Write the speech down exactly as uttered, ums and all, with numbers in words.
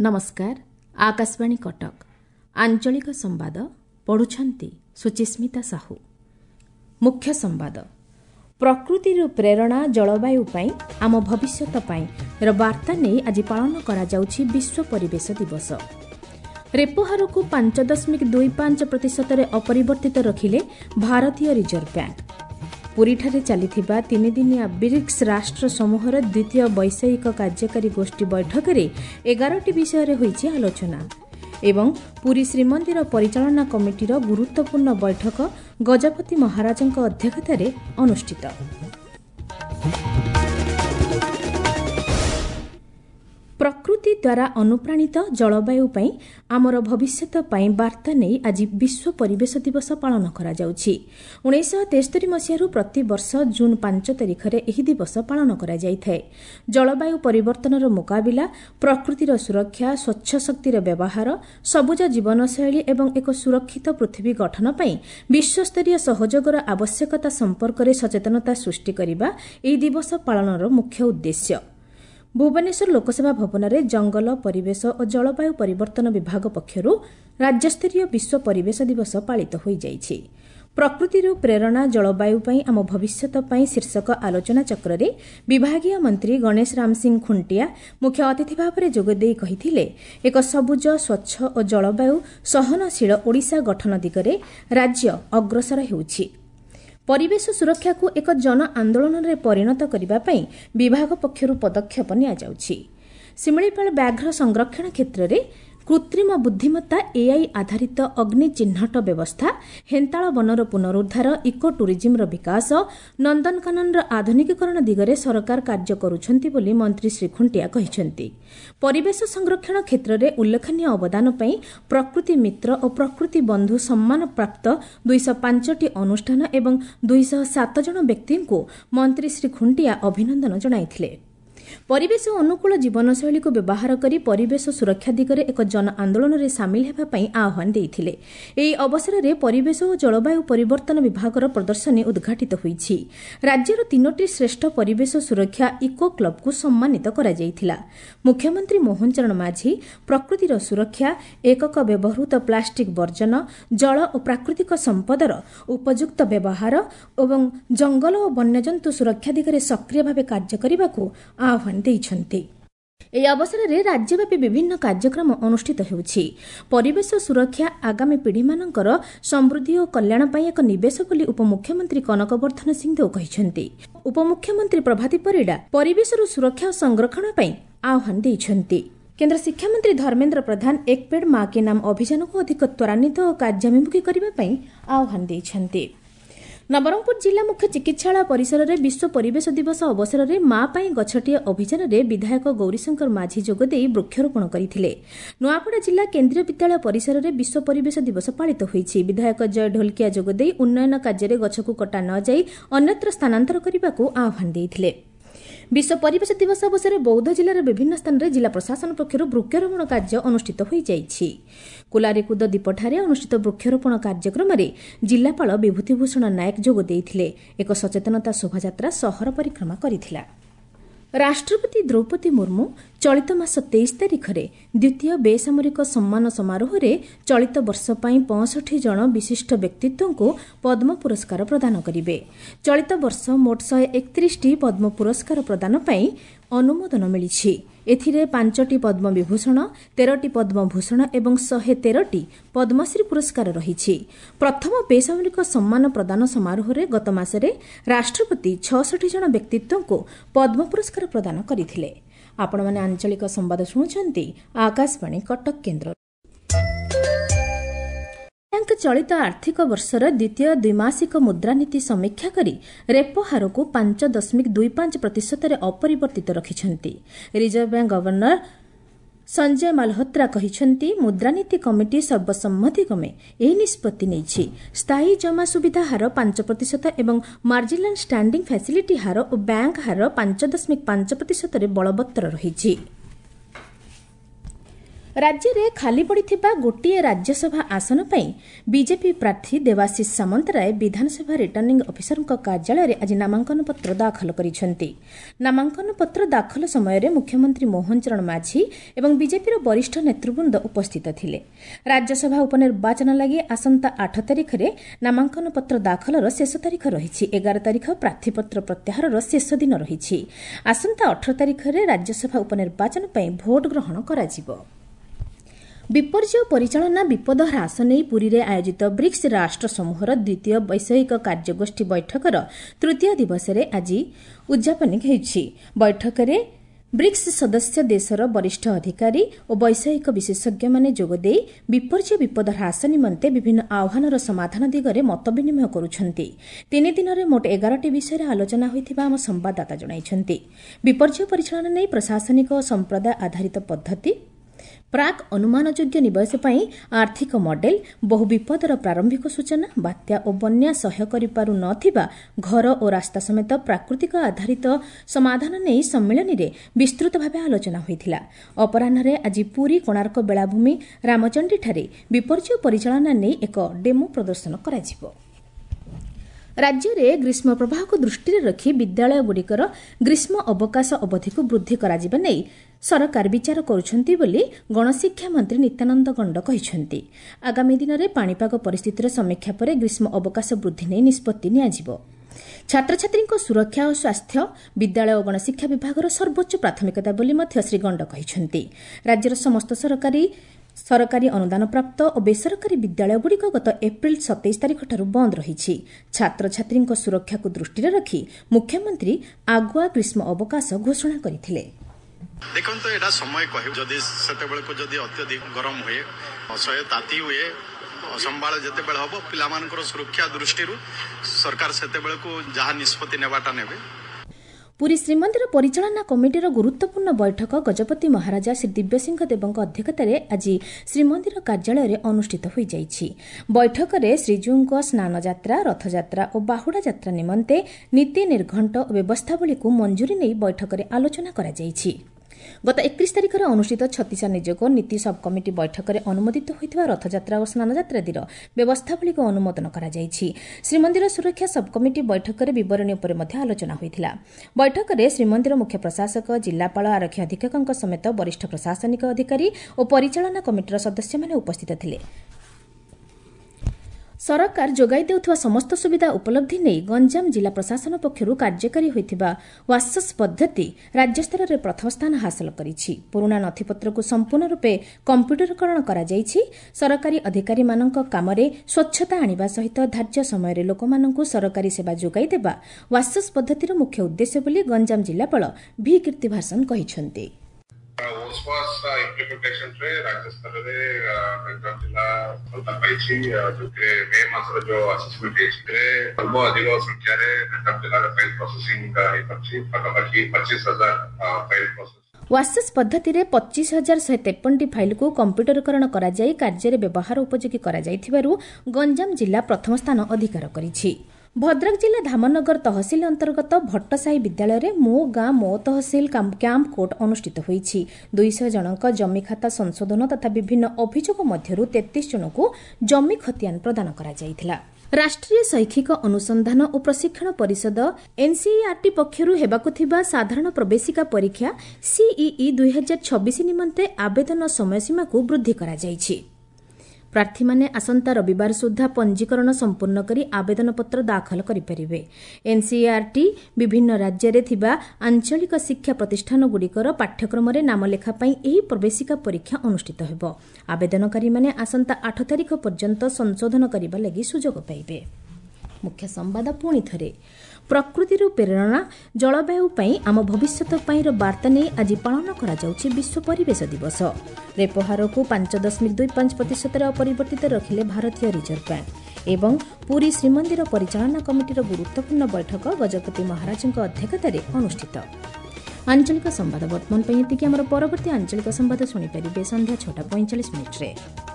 नमस्कार आकाशवाणी कटक आंचलिक संवाद पढ़ुछंती सुचिस्मिता साहू। मुख्य संवाद प्रकृति प्रेरणा जलवायु पाई आम भविष्यत पाई वार्ता नहीं आज पालन करा जाउछि विश्व परिवेश दिवस। रेपो हार को पांच दशमिक दुई पांच प्रतिशत अपरिवर्तित रखिले भारतीय रिजर्व बैंक। पुरीठारे चलिथिबा तीन दिनिया ब्रिक्स राष्ट्र समूहर द्वितीय वैषयिक कार्यकारी गोष्ठी बैठक में एगारटी विषय होईछि आलोचना एवं पुरी श्रीमंदिर परिचालना कमिटीर गुरुत्वपूर्ण बैठक गजपति महाराजଙ୍କ अध्यक्षतारे अनुष्ठित। प्रकृति द्वारा अनुप्राणित जलवायु पाई आमर भविष्यत पाई वार्ता नहीं आज विश्व परिवेश दिवस पालन करा जाउछि। उन्नीस सौ तेस्तरी मसीह प्रति वर्ष जून पांच तारिख में यह दिवस पालन करा जाइଥାଏ। जलवायु परिवर्तनर मुकाबिला प्रकृतिर सुरक्षा स्वच्छ शक्तिर व्यवहार सबुज जीवनशैली एवं एक सुरक्षित पृथ्वी गठन पाई विश्वस्तरीय सहयोगर आवश्यकता संपर्क में सचेतनता सृष्टि करने यह दिवस पालनर मुख्य उद्देश्य। भुवनेश्वर लोकसेवा भवन में जंगल परिवेश और जलवायु परिवर्तन विभाग पक्षर राज्यस्तरीय विश्व परिवेश दिवस पालित हो जाइछि। प्रकृतिर प्रेरणा जलवायु पाई आम भविष्यत पाई शीर्षक आलोचना चक्र में विभागीय मंत्री गणेश राम सिंह खुंटिया मुख्य अतिथि भाव में जोगदे कहिथिले एक सबुज स्वच्छ और जलवायु सहनशील ओडिशा गठन दिगरे राज्य अग्रसर हेउछि। परिवेश सुरक्षा को एक जन आंदोलन में परिणत करने विभाग पक्षर पदक्षेप नियाजाउछि। शिमिलीपाल व्याघ्र संरक्षण क्षेत्र में कृत्रिम बुद्धिमत्ता एआई आधारित अग्नि चिन्हट व्यवस्था हेन्ताल वनर पुनरुद्धार इको टूरिज्म विकास नंदनकानन आधुनिकीकरण दिगरे सरकार कार्य करुछंती बोली मंत्री श्री खुंटिया कहिसेंती। परिवेश संरक्षण क्षेत्र में उल्लेखनीय अवदान पई प्रकृति मित्र और प्रकृति बंधु सम्मान प्राप्त दुईश पांचटी अनुष्ठान एवं दुईश सात जन व्यक्ति को मंत्री श्री खुंटिया अभिनंदन जणाइथिले। परिवेश अनुकूल जीवनशैली को व्यवहार करी परिवेश सुरक्षा दिगरे एक जन आंदोलन में सामिल हेबा पई आह्वान देइथिले। एही अवसर में परिवेश और जलवायु परिवर्तन विभागर प्रदर्शनी उद्घाटित होईछि। राज्यर तीनोटी श्रेष्ठ परिवेश सुरक्षा इको क्लब को सम्मानित करा जाइथिला। मुख्यमंत्री मोहन चरण माझी प्रकृतिर सुरक्षा एकक व्यवहृत प्लास्टिक वर्जन जल और प्राकृतिक संपदर उपयुक्त व्यवहार एवं जंगल और वन्यजंतु सुरक्षा दिगरे सक्रिय भाव कार्य करने को आह्वान देइछन्ति। एही अवसर में राज्यव्यापी विभिन्न कार्यक्रम अनुष्ठित हेउछि। परिवेश सुरक्षा आगामी पीढ़ी मानकर समृद्धि और कल्याण पाई एक निवेश बोली उपमुख्यमंत्री कनकवर्धन सिंहदेव कहिसेंति। उपमुख्यमंत्री प्रभाती परिडा परिवेश सुरक्षा और संरक्षण पाई आह्वान देइछन्ति। केन्द्र शिक्षा मंत्री धर्मेन्द्र प्रधान एक पेड़ मां के नाम अभियान को अधिक त्वरान्वित और कार्यान्विमुखी करने पाई आह्वान देइछन्ति। नवरंगपुर जिला मुख्य चिकित्सालय परिसर में विश्व परिवेश दिवस अवसर में माँ पाई गछटिए अभियान में विधायक गौरीशंकर माझी जोगदे वृक्षरोपण करथिले। नुआपड़ा जिला केन्द्रीय विद्यालय परिसर में विश्व परिवेश दिवस पालित होईछि। विधायक जय ढोलकिया जोगदे उन्नयन कार्य गछ को कटा न जाई अन्यत्र स्थानांतर करने को आह्वान देइथिले। विश्व परिवेश दिवस अवसर में बौद्ध जिलार विभिन्न स्थान में जिला प्रशासन पक्षर वृक्षरोपण कार्य अनुष्ठित हो जाइछि। कुलारीकुद दीपठारे अनुष्ठित वृक्षरोपण कार्यक्रम में जिलापाल विभूतिभूषण नायक जोग देइथिले। एक सचेतनता शोभायात्रा सहर परिक्रमा करिथिला। राष्ट्रपति द्रौपदी मुर्मू चलित मास तेईस तारिख में द्वितीय बेसामरिक सम्मान समारोह में चलित वर्ष पाई पैंसठ जन विशिष्ट व्यक्तित्व को पद्म पुरस्कार प्रदान करिवे। चलित वर्ष मोट शहे एकतीस टी पद्म पुरस्कार प्रदान पाई अनुमोदन मिलिछि। एथिरे पांचटी पद्म विभूषण तेरटी पद्म भूषण एवं शहे तेरटी पद्मश्री पुरस्कार रहिछि। प्रथम बेसामरिक सम्मान प्रदान समारोह में गत मासरे राष्ट्रपति छठी जन व्यक्तित्व को पद्म पुरस्कार प्रदान करथिले। आपण माने आंचलिक संवाद शुणुछंती आकाशवाणी कटक केन्द्र। बैंक चलित आर्थिक वर्षर द्वितीय द्विमासिक मुद्रानीति समीक्षा करी रेपो हार को पांच दशमिक दुई पांच प्रतिशत अपरिवर्तित रखिछंती। Reserve bank governor Sanjay Malhotra कहिछंती मुद्रानीति कमिटी सर्वसम्मति क्रमे एही निष्पत्ति नेछि। स्थायी जमा सुविधा हार पांच प्रतिशत एवं मार्जिनाल स्टैंडिंग फैसिलिटी हार और बैंक हार पांच दशमिक पांच प्रतिशत बलवत्तर रहिछि। राज्य में खाली पड़ा गोटे राज्यसभा आसन पर बीजेपी प्रार्थी देवाशीष सामंतराय विधानसभा रिटर्निंग ऑफिसर कार्यालय में आज नामांकन पत्र दाखल करिसेंती। नामांकन पत्र दाखल समय मुख्यमंत्री मोहन चरण माझी और बीजेपी वरिष्ठ नेतृवृंद उपस्थित थिले। राज्यसभा उपनिर्वाचन लगी आसंता आठ तारिख में नामांकन पत्र दाखलर शेष तारिख रही। एगार तारिख प्रार्थीपत्र प्रत्याहार शेष दिन रही। आसंता अठर तारिख में राज्यसभा उपनिर्वाचन पर भोट ग्रहण कराजिबो। विपर्यय परिचालना विपद ह्रास नहीं पुरी रे आयोजित ब्रिक्स राष्ट्र समूहर द्वितीय वैषयिक कार्यगोष्ठी बैठकर तृतीय दिवस आज उद्यापन होइछि। बैठक में ब्रिक्स सदस्य देशर वरिष्ठ अधिकारी और वैषयिक विशेषज्ञ माने जोगदे विपर्यय विपद ह्रास निमंते विभिन्न आह्वानर समाधान दिगरे मत विनिमय करुछंती। तीन दिन में मोट एगारटी विषय आलोचना होइथिबा आम संवाददाता जणाइछंती। विपर्यय परिचालना नहीं प्रशासनिक और संप्रदाय आधारित पद्धति, प्राक अनुमानयोग्य निवेश पर आर्थिक मॉडल, बहु विपदर प्रारंभिक सूचना, बात्या और बन्या सह्य करिपारु नथिबा घर और रास्ता समेत प्राकृतिक आधारित समाधान नहीं सम्मेलन में विस्तृत भाव आलोचना होइथिला। अपराह्न आज पुरी कोणार्क बेलाभूमि रामचंडी ठारे विपर्यय परिचालना नहीं एक डेमो प्रदर्शन कराजिबो। राज्य में ग्रीष्म प्रवाह को दृष्टि रखी विद्यालयगुड़िकर ग्रीष्म अवकाश अवधि को वृद्धि कराजिबा नै सरकार विचार करुछंती बोली गणशिक्षा मंत्री नित्यानंद गंड कहिछंती। आगामी दिन में पाणीपाग परिस्थितिर समीक्षा पर ग्रीष्म अवकाश वृद्धि नै निष्पत्ति नियाजिबो। छात्र छात्री सुरक्षा और स्वास्थ्य विद्यालय और गणशिक्षा विभाग सर्वोच्च प्राथमिकता बोली मध्य श्री गंड कहिछंती। राज्यर समस्त सरकारी सरकारी अनुदान प्राप्त और बेसरकारी विद्यालयगुड़िक गत एप्रिल सतैश तारिख ठारू बंद रही। छात्र छात्री सुरक्षा को दृष्टि रखी मुख्यमंत्री आगुआ ग्रीष्म अवकाश घोषणा करथिले। देखो तो एटा समय कहे जदि सेतेबेले को जदि अत्यधिक गरम हुए, असह्य ताती हुए, संभाळ जेतेबेले हबो पिलामानकर सुरक्षा दृष्टि सरकार सेतेबेले को जहा निष्पत्ति नेबाटा नेबे। पुरी श्रीमंदिर परिचालना कमिटीर गुरुत्वपूर्ण बैठक गजपति महाराजा श्री दिव्यसिंह देवଙ୍କ अध्यक्षतार आज श्रीमंदिर कार्यालय में अनुष्ठित हो जाइछि। बैठक में श्रीजीउଙ୍କ स्नान यात्रा, रथयात्रा और बाहुड़ा यात्रा निमंते नीति निर्घंट व्यवस्थावली को मंजूरी नहीं बैठक में आलोचना करा जाइछि। गत एकतीस तारिख अनुष्ठित छत्तीस निजोग नीति सब कमिटी बैठक में अनुमोदित होइथिबा रथयात्रा और स्नान यात्रादीर व्यवस्थावली को अनुमोदन करा जाइछि। श्रीमंदिर सुरक्षा सब कमिटी बैठक में विवरणी पर मध्य आलोचना होइथिला। बैठक में श्रीमंदिर मुख्य प्रशासक, जिलापाल, आरक्षी अधीक्षक समेत वरिष्ठ प्रशासनिक अधिकारी और परिचालना कमिटीर सदस्य माने उपस्थित थिले। सरकार जोगाई देउथुवा समस्त सुविधा उपलब्धि नहीं गंजाम जिला प्रशासन पक्षरु कार्यकारी होइथिबा वासस पद्धति राज्य स्तर में प्रथम स्थान हासिल करिछि। पुराना नथिपत्र को संपूर्ण रूपे कंप्यूटरीकरण करा जाइछि। सरकारी अधिकारी मानक कामरे स्वच्छता आनिबा सहित धार्य समय रे लोक मानकु सरकारी सेवा जोगाई देबा वासस पद्धतिर मुख्य उद्देश्य बोली गंजाम जिलापाल भी कीर्तिभाषण कहिसंती। ओसवास इम्प्लीमेंटेशन रे राज्य स्तर रे गंजाम जिला सफलता पाइछि। जो के मे मासर जो असेसमेंट रे सर्व अधिक संख्या रे गंजाम जिला रे फाइल प्रोसेसिंग हे करछि। पाखापाखि पच्चीस हजार फाइल प्रोसेस वासस पद्धति रे पच्चीस हजार शहे तेपन टी फाइल को कंप्यूटरीकरण करा जाई कार्य व्यवहार उपयोगी करा जाइथिबारु गंजाम जिला प्रथम स्थान अधिकार करिछि। भद्रक जिला धामनगर तहसिल अंतर्गत भट्टसाही विद्यालय रे मो गाँ मो तहसिल कैंप कोर्ट अनुष्ठित होइछि। दुईश जनक जमी खाता संशोधन तथा विभिन्न अभियोग मध्यरु तैंतीस जन को जमी खतियान प्रदान करा जाइथिला। राष्ट्रीय शैक्षिक अनुसंधान और प्रशिक्षण परिषद एनसीईआरटी पक्षरु हेबाकु थिबा साधारण प्रवेशिका परीक्षा सीईई दुई हजार छब्बीस निमंते आवेदन समयसीमा को वृद्धि करा जाइछि। प्रार्थी माने आसंता रविवार सुधा पंजीकरण संपूर्ण करी आवेदन पत्र दाखल करिपरिबे। एनसीईआरटी विभिन्न राज्य रे थिबा आंचलिक शिक्षा प्रतिष्ठान गुड़िकर पाठ्यक्रम रे नाम लेखा पई एही प्रवेशिका परीक्षा अनुष्ठित हेबो। आवेदनकारी माने आसंता आठ तारिख पर्यंत संशोधन करिबा लागि सुजोग पाइबे। मुख्य संवाद पुणी थरे प्रकृति प्रेरणा जलवायु पई आम भविष्यत पई बार्ता नहीं आज पालन करा जाउछि विश्व परिवेश दिवस। रेपो हार को पांच दशमिक दुई पांच प्रतिशत अपरिवर्तित रखिले भारतीय रिजर्व बैंक एवं पुरी श्रीमंदिर परिचालना कमिटीर गुरुत्वपूर्ण बैठक गजपति महाराज अध्यक्षतार अनुष्ठित। आंचलिक संवाद वर्तमान पई एतिकी। आमर परवर्ती आंचलिक संवाद शुणी पारिबे संध्या छटा पैंचाश मिनिट्रे।